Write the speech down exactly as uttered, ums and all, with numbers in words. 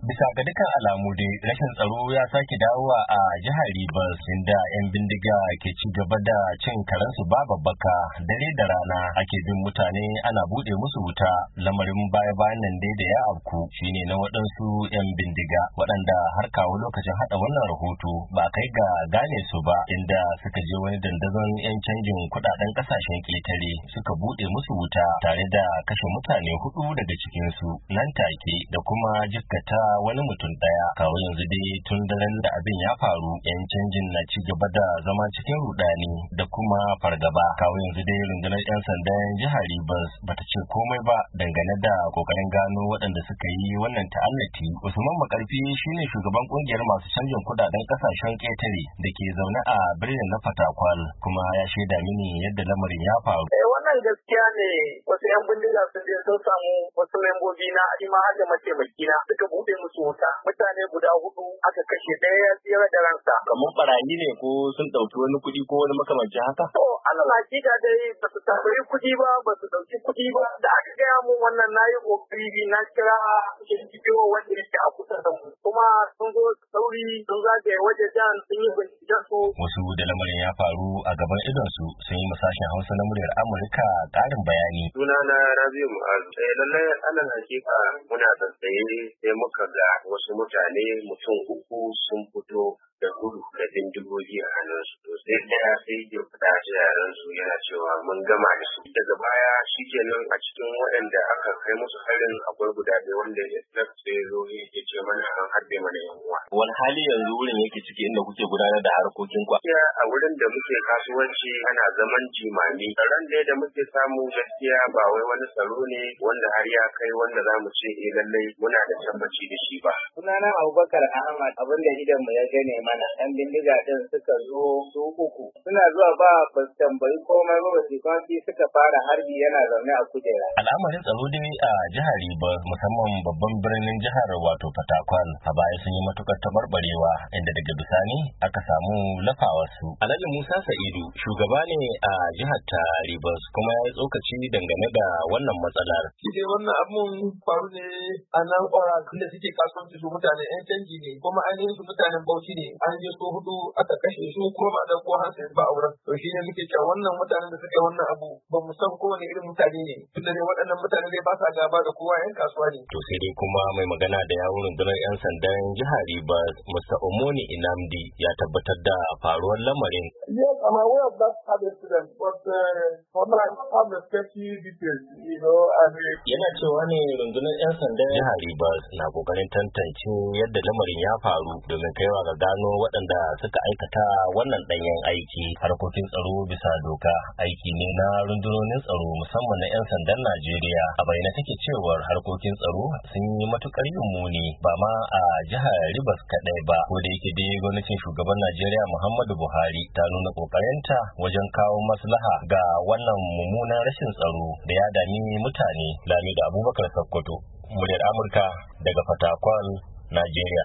Bisa ga dukkan alamu dai rashin tsaro ya sake dawowa a jihar Rivers inda 'yan bindiga ke ci gaba da cin karensu ba babbaka dare da rana ake bin mutane ana bude musu wuta. Lamarin baya-bayan nan dai da ya afku shine na waɗansu 'yan bindiga waɗanda har kawo lokacin haɗa wannan rahoto ba kai ga gane su ba, inda suka je wani dandazon 'yan canjin kuɗaɗen ƙasashen ƙetare suka bude musu wuta tare da kashe mutane hudu daga cikinsu nan take da kuma jikkata wani mutum daya. Kawo yanzu dai tun daren da abin ya faru 'yan canjin na ci gaba da zama cikin rudani da kuma fargaba. Kawo yanzu dai rundunar 'yan sandan jihar Rivers bata ce komai ba dangane da kokarin gano waɗanda suka yi wannan ta'annati. Usman Makarfi shine shugaban kungiyar masu canjin kudaden kasashen ƙetare da ke zaune a birnin na Fatakwal, kuma ya shaida mini yadda lamarin ya faru. Eh wannan gaskiya ne, wasu 'yan bindiga sun je sun samu wasu membobi na ima har da mataimaki na suka buɗe musu wuta. Mutane guda hudu aka kashe, ɗaya ya tsira da ransa. Kamar barayi ne ko sun ɗauki wani kuɗi ko wani makamancin haka? To alal hakika dai ba su tambayi kuɗi ba, ba su ɗauki kuɗi ba. Da aka gaya mun wannan na yi ƙoƙari na kira bidiyo wanda yake a kusa da mu. Kuma sun zo sauri sun zagaye wajejen sun yi binciken su. Wasu da lamarin ya faru a gaban idonsu sun yi masashen Hausa na muryar Amurka ƙarin bayani. Sunana Rabiu Mu'azu. Eh lallai alal hakika muna tsaye sai muka ga wasu mutane mutum uku sun fito da gudu da bindigogi a hannunsu. To sai daya sai ya fada da yaran su yana cewa mun gama da su. Daga baya shikenan a cikin waɗanda aka kai musu harin akwai guda ɗaya wanda ya sai zo ya ce mana an harbe mana yan uwa. Wani hali yanzu wurin yake ciki inda kuke gudanar da harkokin ku? Ya a wurin da muke kasuwanci ana zaman jimami. Tsaron da da muke samu gaskiya ba wai wani tsaro ne wanda har ya kai wanda za mu ce eh lallai muna da tabbaci da shi ba. Sunana Abubakar Ahmad, abin da idan mu ya gane mana ɗan bindiga din suka zo su uku. Suna zuwa ba ba su tambayi komai ba, su kwanci suka fara harbi yana zaune a kujera. Al'amarin tsaro dai a jihar Rivers musamman babban birnin jihar wato Fatakwal a baya sun yi matukar tabarbarewa inda daga bisani aka samu lafawarsu. Alhaji Musa Sa'idu shugaba ne a jihar ta Rivers kuma ya yi tsokaci dangane da wannan matsalar. Shi dai wannan abun faru ne a nan ƙwara da suke kasuwanci su mutane 'yan canji ne kuma ainihin su mutanen Bauchi ne. An je so hudu aka kashe su kuma ba da ko hansu ba auren. To shi ne muke cewa wannan mutanen da suka yi wannan abu ba mu san kowane irin mutane ne. Tunda dai waɗannan mutane dai ba sa gaba da kowa 'yan kasuwa ne. To sai dai kuma mai magana da yawun rundunar 'yan sandan jihar Rivers Mister Omoni Inamdi ya tabbatar da faruwar lamarin. Yes, I'm aware of that incident, but uh, for now I have the special details, you know, and yana cewa ne rundunar 'yan sandan jihar Rivers na kokarin tantance yadda lamarin ya faru domin kaiwa ga gano waɗanda suka aikata wannan ɗanyen aiki. Harkokin tsaro bisa doka aiki ne na rundunonin tsaro musamman na 'yan sandan Najeriya. A bayyana take cewar harkokin tsaro sun yi matukar yin muni ba ma a jihar Rivers kaɗai ba, ko da yake dai gwamnatin shugaban Najeriya Muhammadu Buhari ta nuna kokarinta wajen kawo maslaha ga wannan mummunan rashin tsaro da ya dami mutane. Lamido Abubakar Sokoto, muryar Amurka daga Fatakwal, Najeriya.